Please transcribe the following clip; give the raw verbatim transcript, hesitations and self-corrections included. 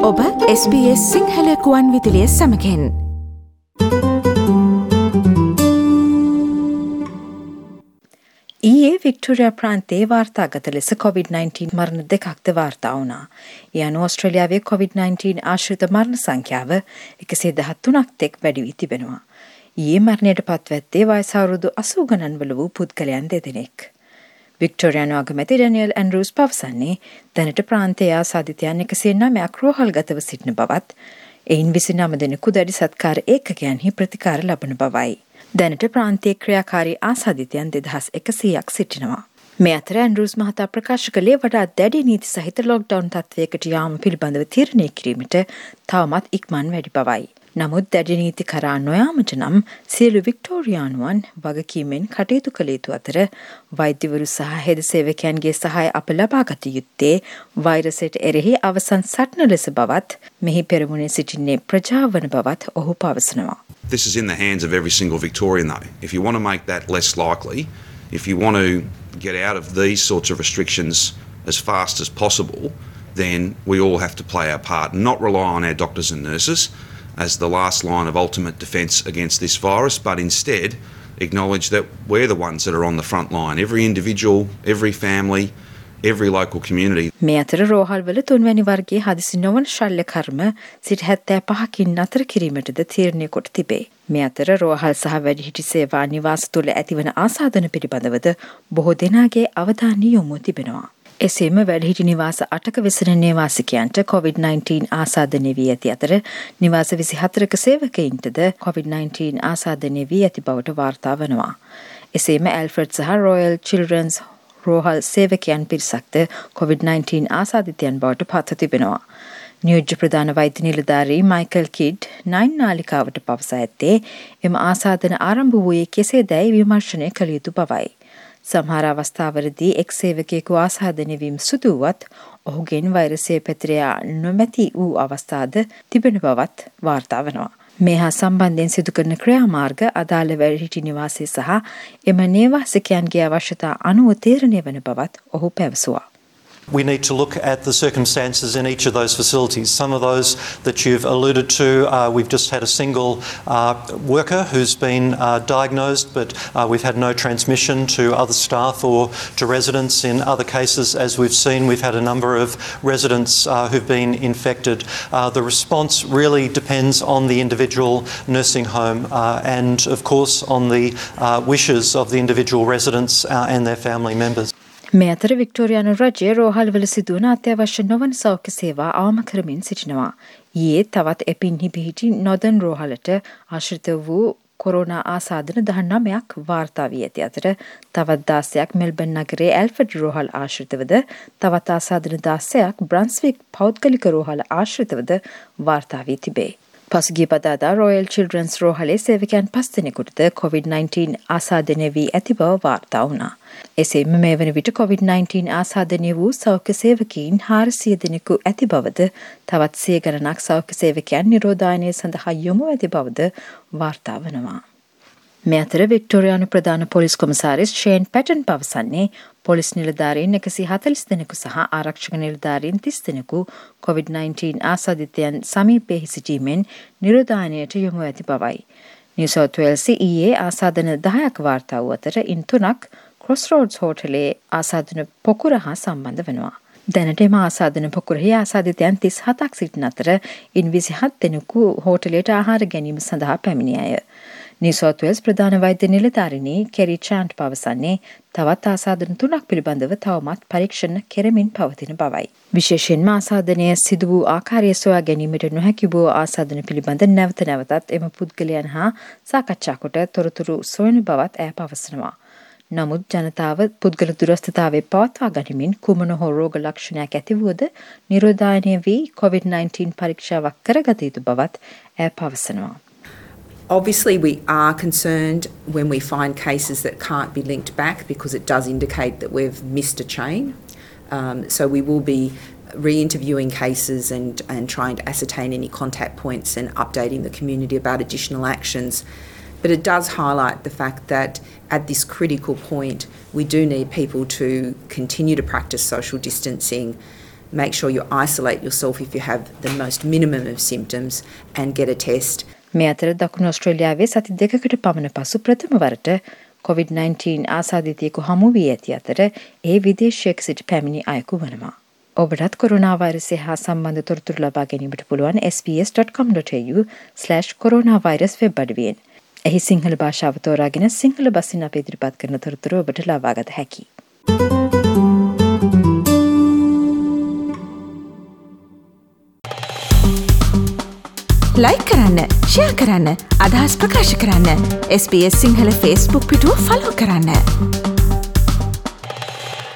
ඔබ S B S Sinhala ගුවන් විදුලිය සමගින් ඊයේ වික්ටෝරියා ප්‍රාන්තයේ වාර්තාගත ලෙස කොවිඩ් නයින්ටීන් මරණ දෙකක්ද වාර්තා වුණා. ඒ අනුව ඕස්ට්‍රේලියාවේ කොවිඩ් නයින්ටීන් ආශ්‍රිත මරණ සංඛ්‍යාව එකසිය දහතුනක් තෙක් වැඩි වී තිබෙනවා. ඊයේ මරණයට පත්වැත්තේ වයස අවුරුදු අසූ ගණන්වල වූ පුද්ගලයන් දෙදෙනෙක්. වික්ටෝරියානු අගමැති ඩැනියල් ඇන්ඩ්‍රූස් පවසන්නේ දැනට ප්‍රාන්තයේ ආසාදිතයන් එකසිය නවයක් රෝහල්ගතව සිටින බවත්, එයින් විසිනම දෙනෙකු දැඩි සත්කාර ඒකකයන්හි ප්‍රතිකාර ලබන බවයි. දැනට ප්‍රාන්තීය ක්‍රියාකාරී ආසාදිතයන් දෙදහස් එකසීයක් සිටිනවා. මේ අතර ඇන්ඩ්‍රූස් මහතා ප්‍රකාශ කළේ වඩා දැඩි නීති සහිත ලොක්ඩවුන් තත්ත්වයකට යාම පිළිබඳව තීරණය කිරීමට තවමත් ඉක්මන් වැඩි බවයි. නමුත් දැඩි නීති කරා නොයාමට නම් සියලු වික්ටෝරියානුවන් වගකීමෙන් කටයුතු කළ යුතු අතර වෛද්‍යවරු සහ හෙද සේවකයන්ගේ සහාය අප ලබාගත යුත්තේ වෛරසයට එරෙහි අවසන් සටන ලෙස බවත් මෙහි පෙරමුණේ සිටින්නේ ප්‍රජාව වන බවත් ඔහු පවසනවා. This is in the hands of every single Victorian though. If you want to make that less likely, if you want to get out of these sorts of restrictions as fast as possible, then we all have to play our part and not rely on our doctors and nurses as the last line of ultimate defence against this virus, but instead acknowledge that we're the ones that are on the front line. Every individual, every family, every local community. මේ අතර රෝහල්වල තුන්වැනි වර්ගයේ හදිසි නොවන ශල්‍ය කර්ම සිට හැත්තෑ පහකින් නතර කිරීමටද තීරණය කොට තිබේ. මේ අතර රෝහල් සහ වැඩිහිටි සේවා නිවාස තුළ ඇතිවන ආසාදන පිළිබඳවද බොහෝ දෙනාගේ අවධානය යොමු තිබෙනවා. එසේම වැඩිහිටි නිවාස අටක වෙසෙන නේවාසිකයන්ට කොවිඩ් නයින්ටීන් ආසාදනය වී ඇති අතර නිවාස විසිහතරක සේවකයින්ටද කොවිඩ් නයින්ටීන් ආසාදනය වී ඇති බවට වාර්තා වනවා. එසේම ඇල්ෆ්‍රඩ් සහ රොයල් චිල්ඩ්‍රන්ස් රෝහල් සේවකයන් පිරිසක්ද කොවිඩ් නයින්ටීන් ආසාදිතයන් බවට පත්ව තිබෙනවා. නියෝජ්‍ය ප්‍රධාන වෛද්‍ය නිලධාරී මයිකල් කිඩ් නයින් නාලිකාවට පවසා ඇත්තේ එම ආසාදන ආරම්භ වූයේ කෙසේදැයි විමර්ශනය කළ යුතු බවයි. සමහර අවස්ථාවලදී එක් සේවකයෙකු ආසාදනය වීම සිදු වුවත් ඔහුගෙන් වෛරසය පැතිරයා නොමැති වූ අවස්ථාද තිබෙන බවත් වාර්තා වනවා. මේ හා සම්බන්ධයෙන් සිදු කරන ක්‍රියාමාර්ග අදාළ වැඩිහිටි නිවාසය සහ එම නේවාසිකයන්ගේ අවශ්‍යතා අනුව තීරණය වන බවත් ඔහු පැවසුවා. We need to look at the circumstances in each of those facilities. Some of those that you've alluded to, uh, we've just had a single uh, worker who's been uh, diagnosed, but uh, we've had no transmission to other staff or to residents. In other cases, as we've seen, we've had a number of residents uh, who've been infected. Uh, the response really depends on the individual nursing home uh, and, of course, on the uh, wishes of the individual residents uh, and their family members. මේ අතර වික්ටෝරියානු රජය රෝහල්වල සිදුවන අත්‍යවශ්‍ය නොවන සෞඛ්‍ය සේවා අවම කරමින් සිටිනවා. ඊයේ තවත් එපින්හි පිහිටි නොදන් රෝහලට ආශ්‍රිත වූ කොරෝනා ආසාදන දහනවයක් වාර්තා වී ඇති අතර තවත් දාසයක් මෙල්බන් නගරයේ ඇල්ෆර්ඩ් රෝහල් ආශ්‍රිතවද තවත් ආසාදන දාසයක් බ්‍රන්ස්වික් පෞද්ගලික රෝහල ආශ්‍රිතවද වාර්තා වී තිබේ. පසුගිය බදාදා රොයල් චිල්ඩ්‍රන්ස් රෝහලේ සේවකයන් පස් දෙනෙකුටද කොවිඩ් නයින්ටීන් ආසාදනය වී ඇති බව වාර්තා වුණා. එසේම මේ වන විට කොවිඩ් නයින්ටීන් ආසාදනය වූ සෞඛ්‍ය සේවකීන් හාරසිය දෙනෙකු ඇති බවද තවත් සිය ගණනක් සෞඛ්‍ය සේවකයන් නිරෝධායනය සඳහා යොමු ඇති බවද වාර්තා වනවා. මේ අතර වික්ටෝරියානු ප්‍රධාන පොලිස් කොමසාරිස් ෂේන් පැටන් පවසන්නේ පොලිස් නිලධාරීන් එකසිය හතළිස් දෙනෙකු සහ ආරක්ෂක නිලධාරීන් තිස් දෙනෙකු කොවිඩ් නයින්ටීන් ආසාදිතයන් සමීපයෙහි සිටීමෙන් නිරෝධායනයට යොමු ඇති බවයි. නිව් සවුත් වේල්ස් ඊයේ ආසාදන දහයක් වාර්තා වූ අතර ඉන් තුනක් ක්‍රොස්රෝඩ්ස් හෝටලේ ආසාදන පොකුර හා සම්බන්ධ වෙනවා. දැනට එම ආසාදන පොකුරෙහි ආසාදිතයන් තිස් හතක් සිටින අතර ඉන් විසිහත් දෙනෙකු හෝටලයට ආහාර ගැනීම සඳහා පැමිණි අය. නිව් සවුත් වේල්ස් ප්‍රධාන වෛද්‍ය නිලධාරිණී කෙරි චාන්ට් පවසන්නේ තවත් ආසාදන තුනක් පිළිබඳව තවමත් පරීක්ෂණ කෙරෙමින් පවතින බවයි. විශේෂයෙන්ම ආසාදනය සිදු වූ ආකාරය සොයා ගැනීමට නොහැකි වූ ආසාදන පිළිබඳ නැවත නැවතත් එම පුද්ගලයන් හා සාකච්ඡා කොට තොරතුරු සොයන බවත් ඇය පවසනවා. නමුත් ජනතාව පුද්ගල දුරස්ථතාවයේ පවත්වා ගනිමින් කුමන හෝ රෝග ලක්ෂණයක් ඇතිවුවද නිරෝධායනය වී කොවිඩ් නයින්ටීන් පරීක්ෂාවක් කරගත යුතු බවත් ඇය පවසනවා. Obviously, we are concerned when we find cases that can't be linked back because it does indicate that we've missed a chain. Um, so we will be re-interviewing cases and, and trying to ascertain any contact points and updating the community about additional actions. But it does highlight the fact that at this critical point, we do need people to continue to practice social distancing, make sure you isolate yourself if you have the most minimum of symptoms and get a test. මේ අතර දකුණු ඔස්ට්‍රේලියාවේ සති දෙකකට පමණ පසු ප්‍රථම වරට Covid nineteen ආසාදිතයෙකු හමු වී ඇති අතර ඒ විදේශයක සිට පැමිණි අයෙකු වනවා. ඔබටත් කොරෝනා වෛරසය හා සම්බන්ධ තොරතුරු ලබා ගැනීමට පුළුවන් s b s dot com dot a u slash coronavirus web අඩවියෙන්. එහි සිංහල භාෂාව තෝරාගෙන සිංහල බසින් අප ඉදිරිපත් කරන තොරතුරු ඔබට ලබාගත හැකියි. ලයික් කරන්න, ෂෙයා කරන්න, අදහස් ප්‍රකාශ කරන්න. S B S Sinhala Facebook පිටුව ෆලෝ කරන්න.